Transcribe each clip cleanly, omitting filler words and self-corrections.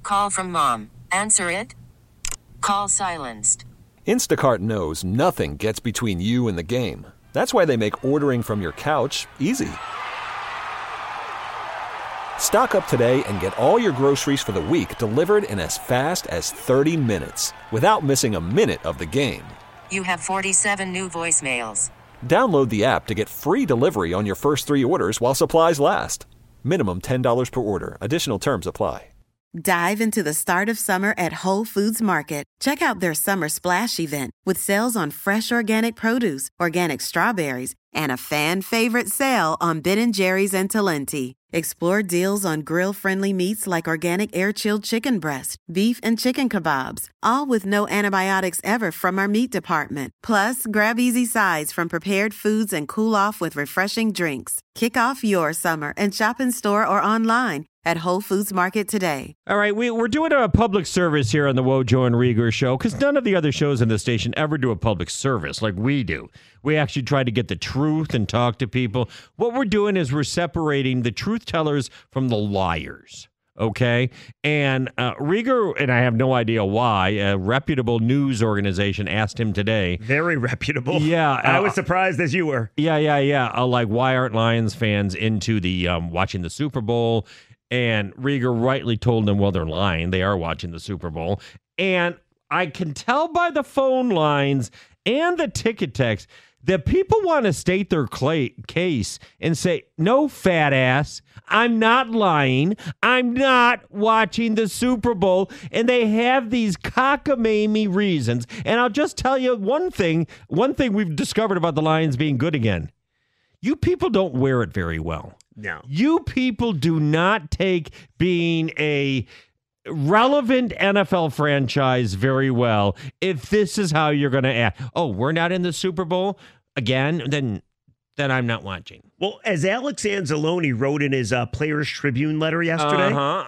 Call from mom. Answer it. Call silenced. Instacart knows nothing gets between you and the game. That's why they make ordering from your couch easy. Stock up today and get all your groceries for the week delivered in as fast as 30 minutes without missing a minute of the game. You have 47 new voicemails. Download the app to get free delivery on your first 3 orders while supplies last. Minimum $10 per order. Additional terms apply. Dive into the start of summer at Whole Foods Market. Check out their Summer Splash event with sales on fresh organic produce, organic strawberries, and a fan-favorite sale on Ben & Jerry's and Talenti. Explore deals on grill-friendly meats like organic air-chilled chicken breast, beef and chicken kebabs, all with no antibiotics ever from our meat department. Plus, grab easy sides from prepared foods and cool off with refreshing drinks. Kick off your summer and shop in store or online at Whole Foods Market today. All right, we're doing a public service here on the Wojo and Rieger show because none of the other shows on the station ever do a public service like we do. We actually try to get the truth and talk to people. What we're doing is we're separating the truth tellers from the liars. Okay. And Rieger, and I have no idea why, a reputable news organization asked him today. Very reputable. Yeah. I was surprised as you were. Yeah. Like, why aren't Lions fans into the watching the Super Bowl? And Rieger rightly told them, well, they're lying. They are watching the Super Bowl. And I can tell by the phone lines and the ticket text that people want to state their case and say, no, fat ass, I'm not lying. I'm not watching the Super Bowl. And they have these cockamamie reasons. And I'll just tell you one thing we've discovered about the Lions being good again. You people don't wear it very well. No. You people do not take being a relevant NFL franchise very well if this is how you're going to act. Oh, we're not in the Super Bowl again? Then I'm not watching. Well, as Alex Anzalone wrote in his Players Tribune letter yesterday,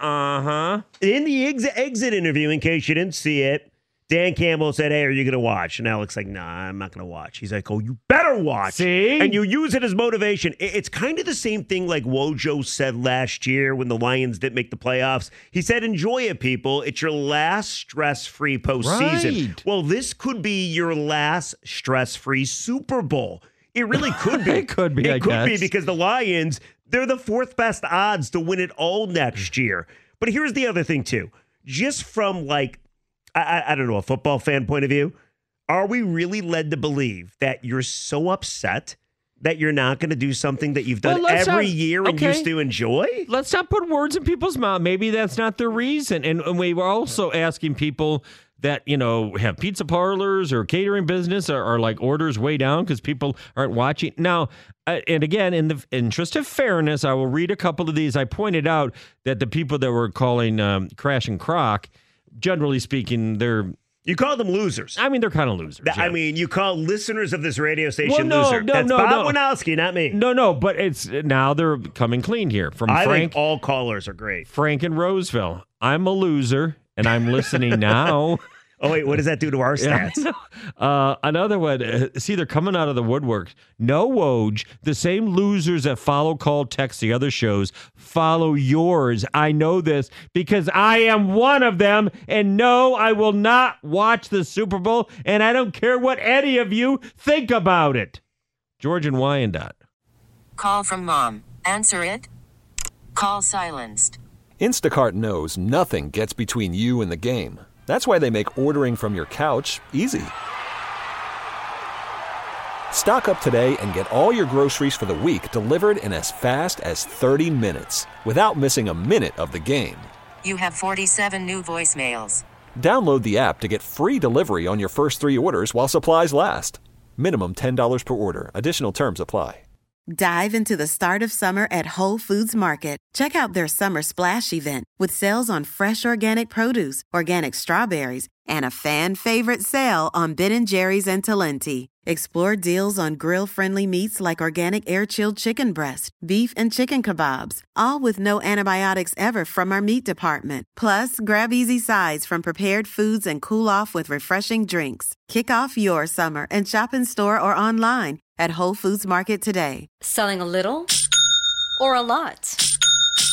in the exit interview, in case you didn't see it, Dan Campbell said, hey, are you going to watch? And Alex like, nah, I'm not going to watch. He's like, oh, you better watch. See? And you use it as motivation. It's kind of the same thing like Wojo said last year when the Lions didn't make the playoffs. He said, enjoy it, people. It's your last stress-free postseason. Right. Well, this could be your last stress-free Super Bowl. It really could be. It could be, I guess. It could be because the Lions, they're the 4th best odds to win it all next year. But here's the other thing, too. Just from, like, I don't know, a football fan point of view, are we really led to believe that you're so upset that you're not going to do something that you've done every year and used to enjoy? Let's not put words in people's mouth. Maybe that's not the reason. And we were also asking people that, have pizza parlors or catering business are like orders way down because people aren't watching. Now, and again, in the interest of fairness, I will read a couple of these. I pointed out that the people that were calling Crash and Croc, generally speaking, you call them losers. I mean, they're kind of losers. I mean, you call listeners of this radio station loser. That's Bob Winowski, not me. No, but it's now they're coming clean here from Frank. I think all callers are great. Frank in Roseville. I'm a loser, and I'm listening now. Oh, wait, what does that do to our stats? Another one, see, they're coming out of the woodwork. No, Woj, the same losers that follow Call Text the other shows follow yours. I know this because I am one of them. And no, I will not watch the Super Bowl, and I don't care what any of you think about it. George and Wyandotte. Call from mom. Answer it. Call silenced. Instacart knows nothing gets between you and the game. That's why they make ordering from your couch easy. Stock up today and get all your groceries for the week delivered in as fast as 30 minutes without missing a minute of the game. You have 47 new voicemails. Download the app to get free delivery on your first 3 orders while supplies last. Minimum $10 per order. Additional terms apply. Dive into the start of summer at Whole Foods Market. Check out their Summer Splash event with sales on fresh organic produce, organic strawberries, and a fan-favorite sale on Ben & Jerry's and Talenti. Explore deals on grill-friendly meats like organic air-chilled chicken breast, beef and chicken kebabs, all with no antibiotics ever from our meat department. Plus, grab easy sides from prepared foods and cool off with refreshing drinks. Kick off your summer and shop in store or online at Whole Foods Market today. Selling a little or a lot?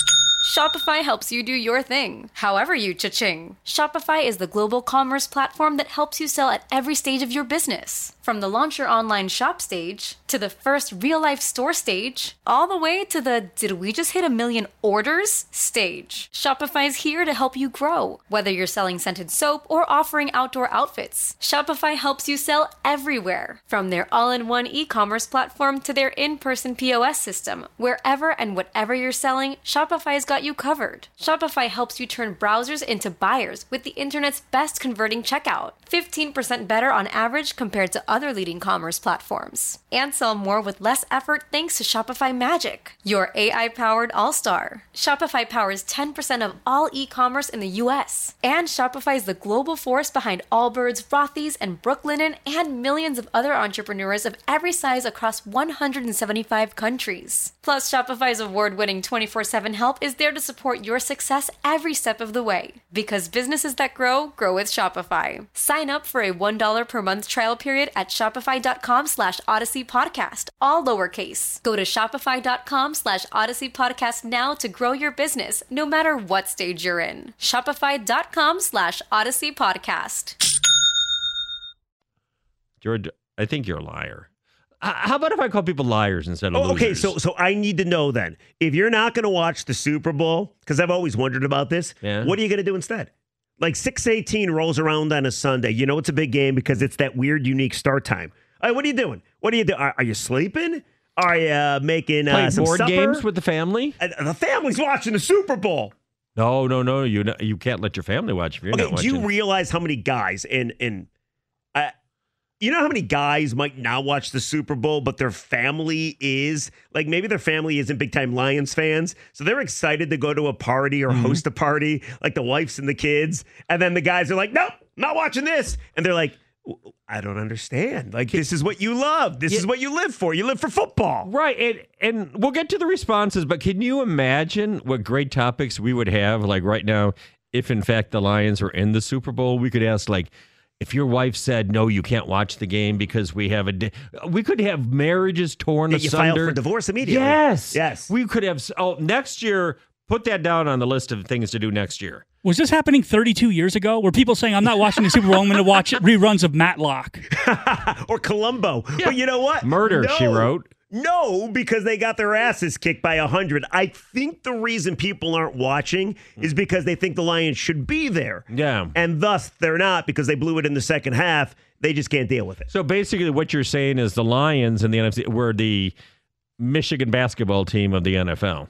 Shopify helps you do your thing, however you cha-ching. Shopify is the global commerce platform that helps you sell at every stage of your business. From the launch your online shop stage, to the first real-life store stage, all the way to the did we just hit 1 million orders stage. Shopify's here to help you grow. Whether you're selling scented soap or offering outdoor outfits, Shopify helps you sell everywhere. From their all-in-one e-commerce platform to their in-person POS system, wherever and whatever you're selling, Shopify's got you covered. Shopify helps you turn browsers into buyers with the internet's best converting checkout. 15% better on average compared to other leading commerce platforms. And sell more with less effort thanks to Shopify Magic, your AI-powered all-star. Shopify powers 10% of all e-commerce in the US. And Shopify is the global force behind Allbirds, Rothy's, and Brooklinen, and millions of other entrepreneurs of every size across 175 countries. Plus, Shopify's award-winning 24/7 help is there to support your success every step of the way. Because businesses that grow, grow with Shopify. Sign up for a $1 per month trial period at shopify.com/Odyssey Podcast, all lowercase. Go to shopify.com/Odyssey Podcast now to grow your business, no matter what stage you're in. Shopify.com/Odyssey Podcast. George, I think you're a liar. How about if I call people liars instead of losers? Okay, so I need to know then. If you're not going to watch the Super Bowl, because I've always wondered about this, what are you going to do instead? Like 6:18 rolls around on a Sunday. You know it's a big game because it's that weird, unique start time. All right, what are you doing? What are you doing? Are you sleeping? Are you making some board supper? games with the family? The family's watching the Super Bowl. No. You can't let your family watch if you're not watching. Do you realize how many guys you know how many guys might not watch the Super Bowl, but their family is? Like, maybe their family isn't big-time Lions fans, so they're excited to go to a party or host a party, like the wives and the kids, and then the guys are like, nope, not watching this. And they're like, I don't understand. Like, this is what you love. This is what you live for. You live for football. Right, and we'll get to the responses, but can you imagine what great topics we would have, like right now, if in fact the Lions were in the Super Bowl? We could ask, like, if your wife said, no, you can't watch the game because we could have marriages torn asunder. You file for divorce immediately. Yes. We could have, next year, put that down on the list of things to do next year. Was this happening 32 years ago? Were people saying, I'm not watching the Super Bowl, I'm going to watch reruns of Matlock? Or Columbo. Yeah. But you know what? Murder, she wrote. No, because they got their asses kicked by 100. I think the reason people aren't watching is because they think the Lions should be there. Yeah. And thus, they're not because they blew it in the second half. They just can't deal with it. So basically what you're saying is the Lions in the NFC were the Michigan basketball team of the NFL.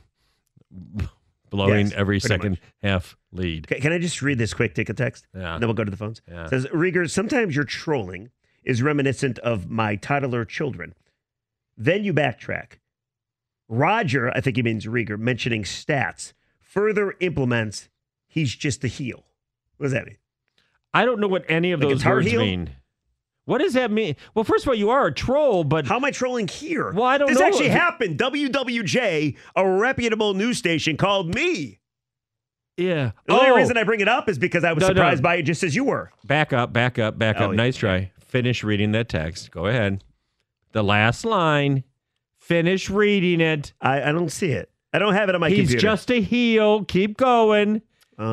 Blowing every second half lead. Can I just read this quick ticket text? Yeah. Then we'll go to the phones. Yeah. It says, Rieger, sometimes your trolling is reminiscent of my toddler children. Then you backtrack. Roger, I think he means Rieger, mentioning stats, further implements he's just a heel. What does that mean? I don't know what any of those words mean. What does that mean? Well, first of all, you are a troll, but... How am I trolling here? Well, I don't know. This actually happened. WWJ, a reputable news station, called me. Yeah. The only reason I bring it up is because I was surprised by it just as you were. Back up. Nice try. Finish reading that text. Go ahead. The last line. Finish reading it. I don't see it. I don't have it on my computer. He's just a heel. Keep going.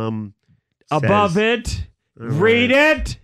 Above it. Read it.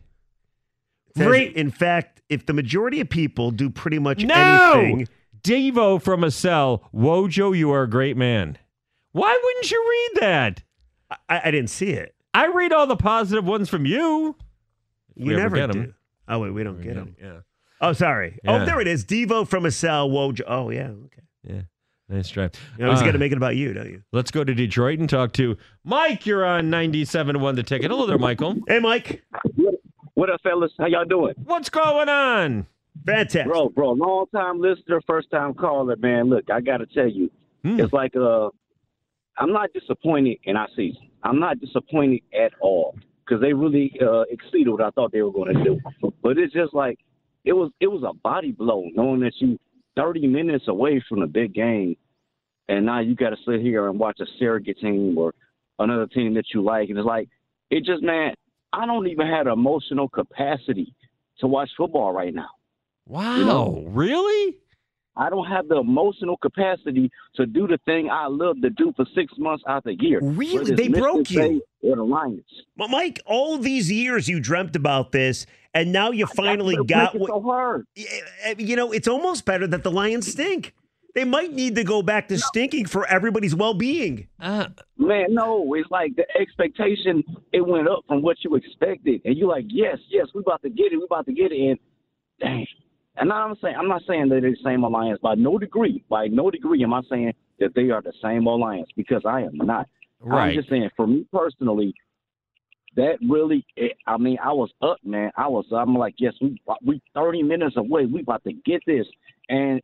In fact, if the majority of people do pretty much anything... Devo from a cell. Wojo, you are a great man. Why wouldn't you read that? I didn't see it. I read all the positive ones from you. You never do. Oh, wait, we don't get them. Yeah. Oh, sorry. Yeah. Oh, there it is. Devo from a cell. Wojo. Oh, yeah. Okay. Yeah. Nice try. You always got to make it about you, don't you? Let's go to Detroit and talk to Mike. You're on 97.1 The Ticket. Hello there, Michael. Hey, Mike. What up, fellas? How y'all doing? What's going on? Fantastic. Bro, long time listener, first time caller, man. Look, I got to tell you, it's like I'm not disappointed in our season. I'm not disappointed at all because they really exceeded what I thought they were going to do. But it's just like it was a body blow knowing that you 30 minutes away from the big game, and now you got to sit here and watch a surrogate team or another team that you like, and it's like it just, man, I don't even have the emotional capacity to watch football right now. Wow, really? I don't have the emotional capacity to do the thing I love to do for 6 months out the year. Really? Whether it's They broke Michigan you? State or the Lions. Well, Mike, all these years you dreamt about this, and now you finally That's got what. So hard. You know, it's almost better that the Lions stink. They might need to go back to stinking for everybody's well-being. Man, no, it's like the expectation, it went up from what you expected. And you're like, yes, we about to get it. And dang. And I'm not saying that they're the same alliance by no degree. By no degree am I saying that they are the same alliance, because I am not. Right. I'm just saying, for me personally, that really, I was up, man. I'm like, yes, we 30 minutes away. We about to get this. And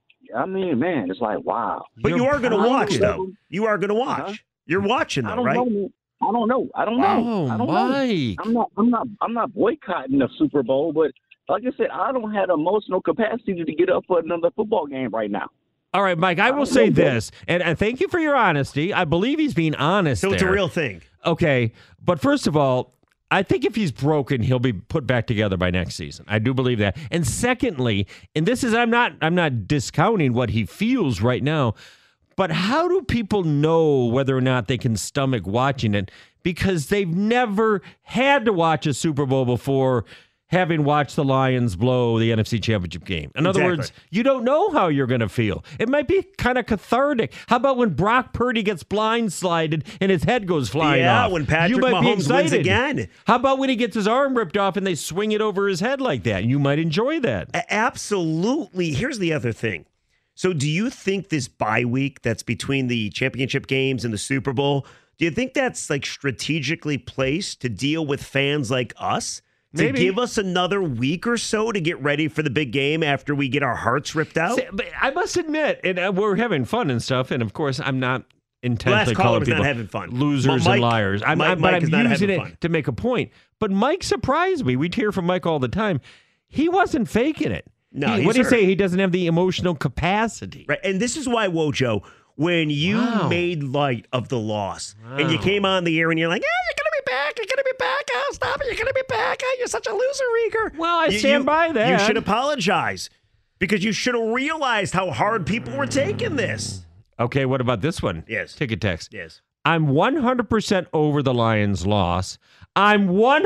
man, it's like, wow. But you are going to watch, though. You are going to watch. Uh-huh. You're watching, though, right? I don't know. Oh, Mike. I'm not boycotting the Super Bowl, but like I said, I don't have emotional capacity to get up for another football game right now. All right, Mike, I will say this, and thank you for your honesty. I believe he's being honest. So it's a there. real thing. Okay, but first of all, I think if he's broken, he'll be put back together by next season. I do believe that. And secondly, and this is I'm not discounting what he feels right now, but how do people know whether or not they can stomach watching it? Because they've never had to watch a Super Bowl before, having watched the Lions blow the NFC Championship game. In other words, you don't know how you're going to feel. It might be kind of cathartic. How about when Brock Purdy gets blindsided and his head goes flying off? Yeah, when Patrick You might be Mahomes wins excited. again. How about when he gets his arm ripped off and they swing it over his head like that? You might enjoy that. Absolutely. Here's the other thing. So do you think this bye week that's between the championship games and the Super Bowl, do you think that's like strategically placed to deal with fans like us? To give us another week or so to get ready for the big game after we get our hearts ripped out? But I must admit, and we're having fun and stuff, and of course, I'm not intentionally calling people not having fun. losers Mike, and liars. Mike I'm is not using having it fun. to make a point. But Mike surprised me. We'd hear from Mike all the time. He wasn't faking it. No, what do you hurt. say? He doesn't have the emotional capacity. Right, and this is why, Wojo, when you made light of the loss and you came on the air and you're like, you're going to be back, oh, stop it, you're going to be back, you're such a loser, Rieger. Well, I stand by that. You should apologize because you should have realized how hard people were taking this. Okay, what about this one? Yes. Ticket text. Yes. I'm 100% over the Lions' loss. I'm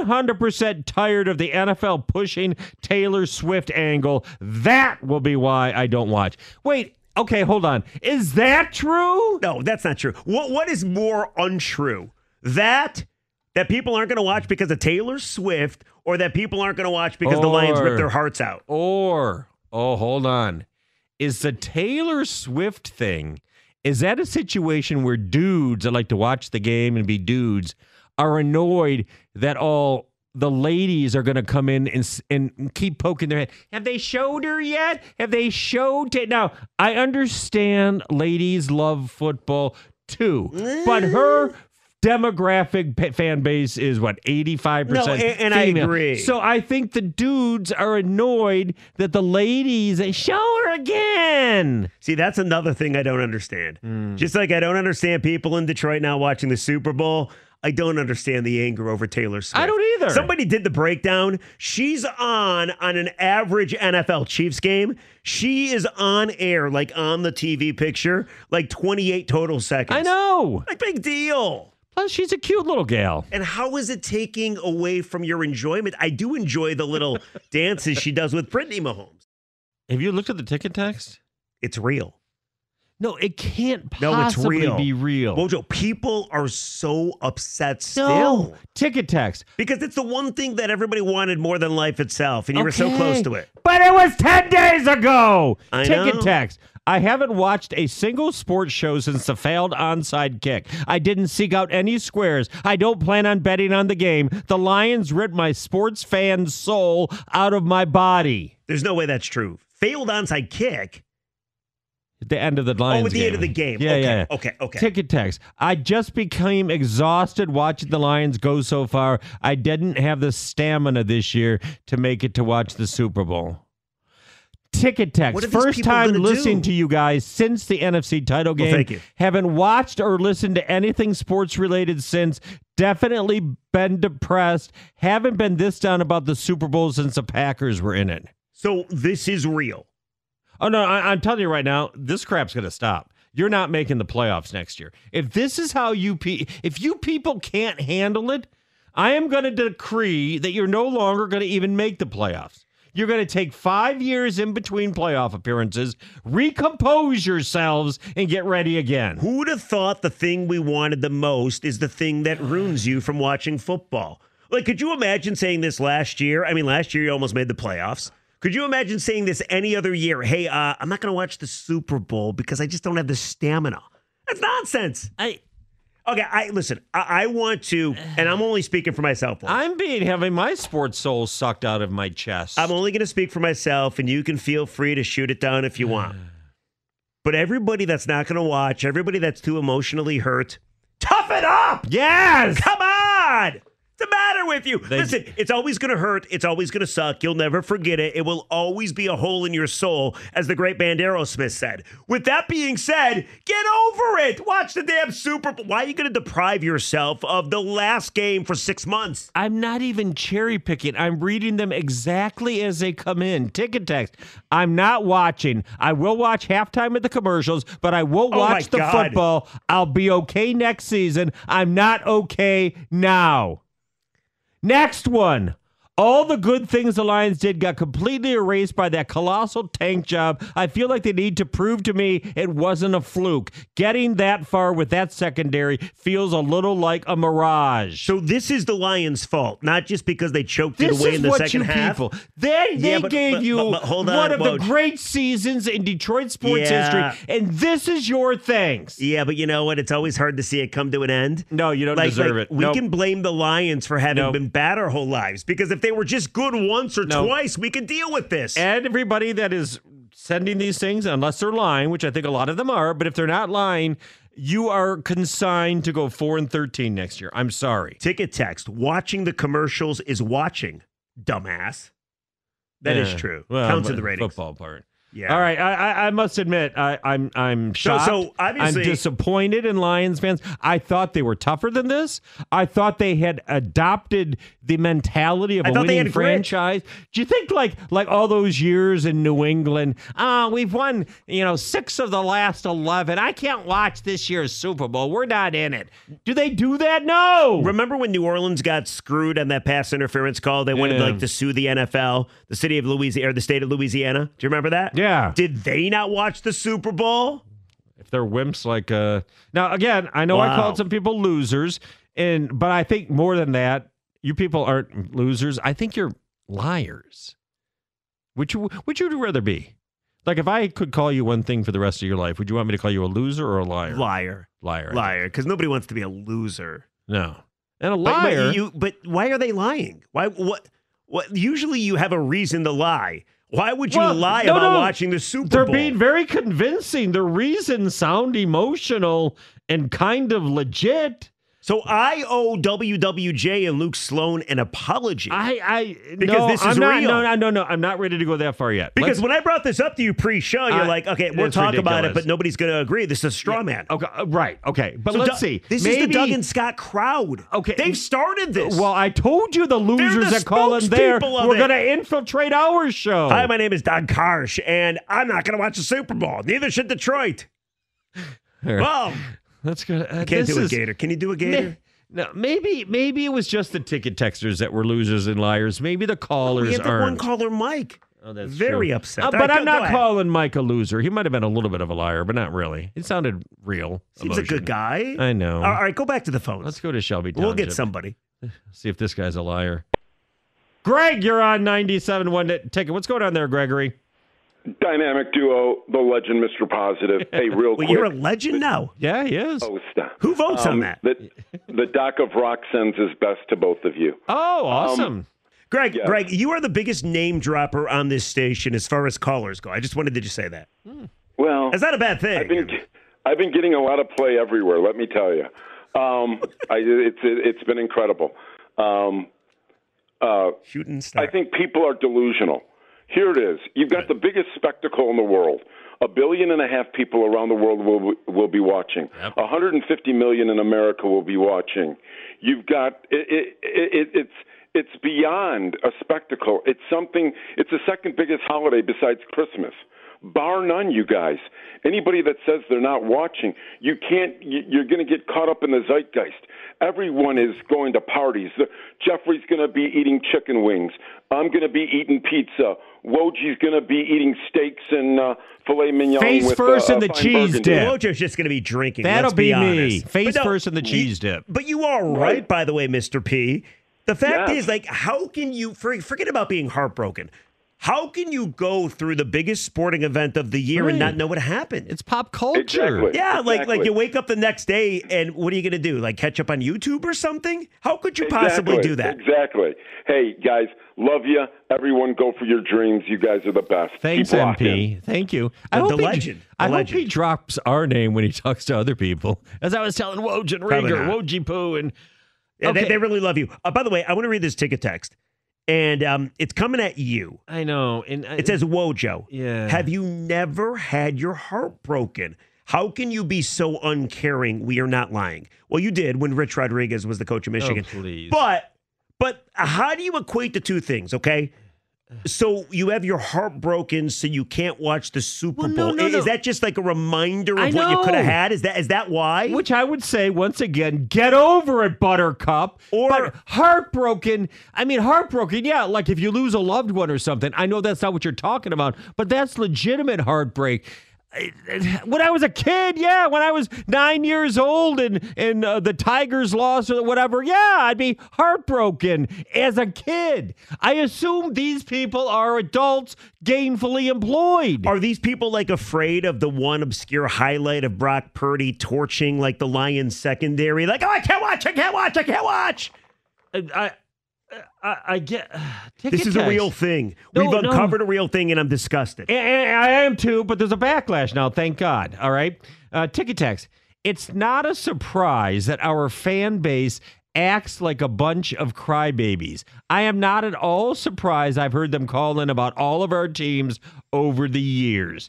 100% tired of the NFL pushing Taylor Swift angle. That will be why I don't watch. Wait, okay, hold on. Is that true? No, that's not true. What is more untrue? That people aren't going to watch because of Taylor Swift, or that people aren't going to watch because the Lions ripped their hearts out? Hold on. Is the Taylor Swift thing, is that a situation where dudes that like to watch the game and be dudes are annoyed that all the ladies are going to come in and keep poking their head? Have they showed her yet? Have they showed it? Now, I understand ladies love football too, but her demographic fan base is what, 85% No, and female. I agree. So I think the dudes are annoyed that the ladies show her again. See, that's another thing I don't understand. Just like I don't understand people in Detroit now watching the Super Bowl, I don't understand the anger over Taylor Swift. I don't either. Somebody did the breakdown. She's on an average NFL Chiefs game. She is on air, like on the TV picture, like 28 total seconds. I know. Like, big deal. Plus, she's a cute little gal. And how is it taking away from your enjoyment? I do enjoy the little dances she does with Brittany Mahomes. Have you looked at the ticket text? It's real. No, it can't No, it's possibly real. be real. Mojo, people are so upset still. No. Ticket text. Because it's the one thing that everybody wanted more than life itself, and you were so close to it. But it was 10 days ago. I Ticket know. text. I haven't watched a single sports show since the failed onside kick. I didn't seek out any squares. I don't plan on betting on the game. The Lions ripped my sports fan soul out of my body. There's no way that's true. Failed onside kick? At the end of the Lions at the game. end of the game. Yeah, Okay, yeah. okay. Ticket text. I just became exhausted watching the Lions go so far. I didn't have the stamina this year to make it to watch the Super Bowl. Ticket text. What are these First people time gonna listening do? to you guys since the NFC title game. thank you. Haven't watched or listened to anything sports related since. Definitely been depressed. Haven't been this down about the Super Bowl since the Packers were in it. So this is real. Oh, no, I'm telling you right now, this crap's going to stop. You're not making the playoffs next year. If this is how if you people can't handle it, I am going to decree that you're no longer going to even make the playoffs. You're going to take 5 years in between playoff appearances, recompose yourselves, and get ready again. Who would have thought the thing we wanted the most is the thing that ruins you from watching football? Like, could you imagine saying this last year? I mean, last year you almost made the playoffs. Could you imagine saying this any other year? Hey, I'm not going to watch the Super Bowl because I just don't have the stamina. That's nonsense. Listen, I want to, and I'm only speaking for myself. I'm having my sports soul sucked out of my chest. I'm only going to speak for myself, and you can feel free to shoot it down if you want. But everybody that's not going to watch, everybody that's too emotionally hurt, tough it up! Yes! Come on! What's the matter with you? Listen, it's always going to hurt. It's always going to suck. You'll never forget it. It will always be a hole in your soul, as the great band Aerosmith said. With that being said, get over it. Watch the damn Super Bowl. Why are you going to deprive yourself of the last game for 6 months? I'm not even cherry picking. I'm reading them exactly as they come in. Ticket text. I'm not watching. I will watch halftime of the commercials, but I won't watch the football. I'll be okay next season. I'm not okay now. Next one. All the good things the Lions did got completely erased by that colossal tank job. I feel like they need to prove to me it wasn't a fluke. Getting that far with that secondary feels a little like a mirage. So this is the Lions' fault, not just because they choked it away in the second half. They gave you one of the great seasons in Detroit sports history, and this is your thanks. Yeah, but you know what? It's always hard to see it come to an end. No, you don't deserve it. We can blame the Lions for having been bad our whole lives, because if they were just good once or twice, we could deal with this. And everybody that is sending these things, unless they're lying, which I think a lot of them are, but if they're not lying, you are consigned to go 4-13 next year. I'm sorry. Ticket text. Watching the commercials is watching, dumbass. That is true. Well, counts in the ratings. Football part. Yeah. All right. I must admit, I'm shocked. So obviously, I'm disappointed in Lions fans. I thought they were tougher than this. I thought they had adopted the mentality of a winning franchise. Do you think like all those years in New England, we've won, 6 of the last 11. I can't watch this year's Super Bowl. We're not in it. Do they do that? No. Remember when New Orleans got screwed on that pass interference call? They wanted to sue the NFL, the city of Louisiana, or the state of Louisiana. Do you remember that? Yeah. Did they not watch the Super Bowl? If they're wimps like now again, I know I called some people losers, but I think more than that, you people aren't losers. I think you're liars. Which would you rather be? Like, if I could call you one thing for the rest of your life, would you want me to call you a loser or a liar? Liar. Because nobody wants to be a loser. No. And a liar. But why are they lying? Why? What? Usually you have a reason to lie. Why would you lie about watching the Super Bowl? They're being very convincing. The reasons sound emotional and kind of legit. So I owe WWJ and Luke Sloan an apology. Because this is real. No. I'm not ready to go that far yet. Because when I brought this up to you pre-show, you're like, okay, we'll talk about it, but nobody's going to agree. This is a straw man. Okay, right. Okay, but let's see. This is the Doug and Scott crowd. Okay, they've started this. Well, I told you the losers that call in there were going to infiltrate our show. Hi, my name is Doug Karsh, and I'm not going to watch the Super Bowl. Neither should Detroit. Well. That's good. Can't do a Gator. Can you do a Gator? No, maybe it was just the ticket texters that were losers and liars. Maybe the callers we had aren't. One caller, Mike. Oh, that's very true. upset. But I'm not calling Mike a loser. He might have been a little bit of a liar, but not really. It sounded real. Seems a good guy. I know. All right, go back to the phones. Let's go to Shelby Township. We'll get somebody. See if this guy's a liar. Greg, you're on 97.1 Ticket. What's going on there, Gregory? Dynamic duo, the legend, Mr. Positive. Hey, real quick. You're a legend now. Yeah, he is. Who votes on that? The Doc of Rock sends his best to both of you. Oh, awesome. Greg, you are the biggest name dropper on this station as far as callers go. I just wanted to just say that. Well, that's not a bad thing. I've been getting a lot of play everywhere, let me tell you. It's been incredible. Shooting star. I think people are delusional. Here it is. You've got the biggest spectacle in the world. 1.5 billion people around the world will be watching. 150 million in America will be watching. You've got it's beyond a spectacle. It's something. It's the second biggest holiday besides Christmas. bar none, you guys. Anybody that says they're not watching, you're going to get caught up in the zeitgeist. Everyone is going to parties. Jeffrey's going to be eating chicken wings. I'm going to be eating pizza. Wojci's going to be eating steaks and filet mignon Face with first in the fine cheese burgundy. dip. Wojci's just going to be drinking. That'll let's be me. honest. Face But no, first in the cheese dip. But you are right, by the way, Mr. P. The fact Yeah. is, like, how can you forget about being heartbroken? How can you go through the biggest sporting event of the year and not know what happened? It's pop culture. Exactly. Yeah, like Exactly. you wake up the next day and what are you going to do? Like catch up on YouTube or something? How could you possibly do that? Exactly. Hey, guys, love you. Everyone go for your dreams. You guys are the best. Thanks, Keep rocking. MP. Thank you. The legend. I hope he drops our name when he talks to other people. As I was telling Woj and Probably Rieger, not. Wojie Poo, and Yeah, okay. they really love you. By the way, I want to read this ticket text. And it's coming at you. I know. And It says, Wojo, Yeah. have you never had your heart broken? How can you be so uncaring? We are not lying. Well, you did when Rich Rodriguez was the coach of Michigan. Oh, please. But how do you equate the two things, okay? So you have your heart broken so you can't watch the Super Bowl. Is that just like a reminder of what you could have had? Is that why? Which I would say, once again, get over it, Buttercup. But heartbroken, yeah, like if you lose a loved one or something. I know that's not what you're talking about, but that's legitimate heartbreak. When I was a kid, yeah, when I was 9 years old and the Tigers lost or whatever, yeah, I'd be heartbroken as a kid. I assume these people are adults gainfully employed. Are these people like afraid of the one obscure highlight of Brock Purdy torching like the Lions secondary? Like, oh, I can't watch. I get this is a real thing. We've uncovered a real thing, and I'm disgusted. And I am too, but there's a backlash now, thank God. All right? Ticket text. It's not a surprise that our fan base acts like a bunch of crybabies. I am not at all surprised I've heard them call in about all of our teams over the years.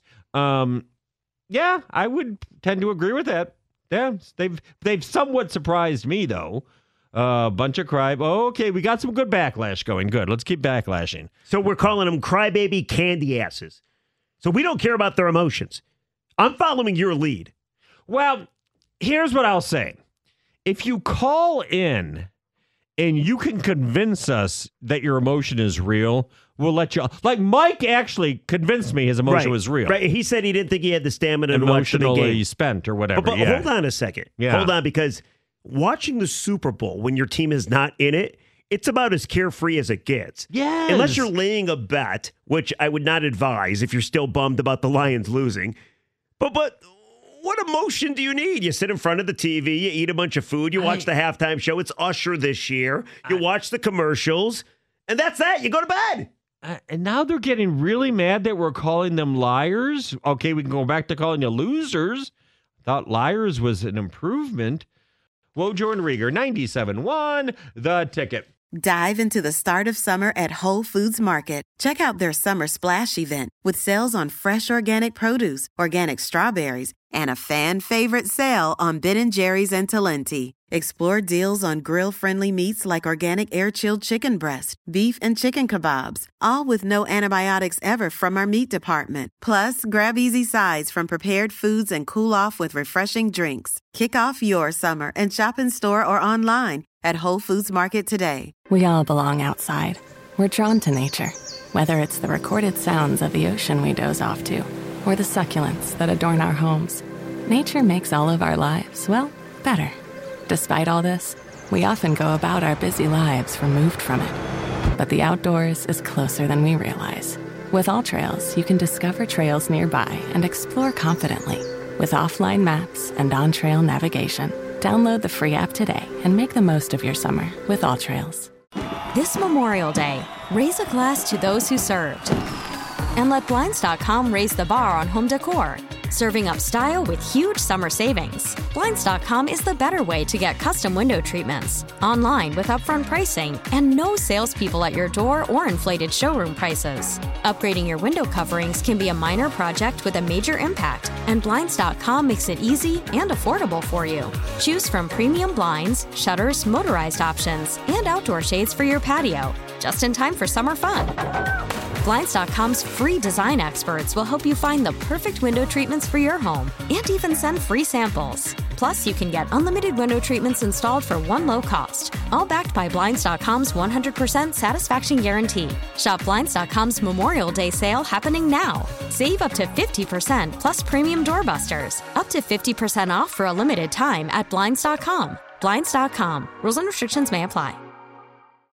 Yeah, I would tend to agree with that. Yeah, they've somewhat surprised me, though. Bunch of cry. Oh, okay, we got some good backlash going. Good. Let's keep backlashing. So we're calling them crybaby candy asses. So we don't care about their emotions. I'm following your lead. Well, here's what I'll say. If you call in and you can convince us that your emotion is real, we'll let you. Like Mike actually convinced me his emotion was real. Right. He said he didn't think he had the stamina to watch the game. Emotionally spent or whatever. But hold on a second. Yeah. Hold on, because watching the Super Bowl when your team is not in it, it's about as carefree as it gets. Yes. Unless you're laying a bet, which I would not advise if you're still bummed about the Lions losing. But what emotion do you need? You sit in front of the TV, you eat a bunch of food, you watch the halftime show. It's Usher this year. You watch the commercials, and that's that. You go to bed. And now they're getting really mad that we're calling them liars. Okay, we can go back to calling you losers. Thought liars was an improvement. Wojo and Rieger, 97.1, The Ticket. Dive into the start of summer at Whole Foods Market. Check out their Summer Splash event with sales on fresh organic produce, organic strawberries, and a fan-favorite sale on Ben & Jerry's and Talenti. Explore deals on grill-friendly meats like organic air-chilled chicken breast, beef and chicken kebabs, all with no antibiotics ever from our meat department. Plus, grab easy sides from prepared foods and cool off with refreshing drinks. Kick off your summer and shop in store or online at Whole Foods Market today. We all belong outside. We're drawn to nature, whether it's the recorded sounds of the ocean we doze off to, or the succulents that adorn our homes. Nature makes all of our lives, well, better. Despite all this, we often go about our busy lives removed from it. But the outdoors is closer than we realize. With AllTrails, you can discover trails nearby and explore confidently. With offline maps and on-trail navigation, download the free app today and make the most of your summer with AllTrails. This Memorial Day, raise a glass to those who served. And let Blinds.com raise the bar on home decor, serving up style with huge summer savings. Blinds.com is the better way to get custom window treatments, online with upfront pricing, and no salespeople at your door or inflated showroom prices. Upgrading your window coverings can be a minor project with a major impact, and Blinds.com makes it easy and affordable for you. Choose from premium blinds, shutters, motorized options, and outdoor shades for your patio, just in time for summer fun. Blinds.com's free design experts will help you find the perfect window treatments for your home and even send free samples. Plus, you can get unlimited window treatments installed for one low cost, all backed by Blinds.com's 100% satisfaction guarantee. Shop Blinds.com's Memorial Day sale happening now. Save up to 50% plus premium doorbusters. Up to 50% off for a limited time at Blinds.com. Blinds.com. Rules and restrictions may apply.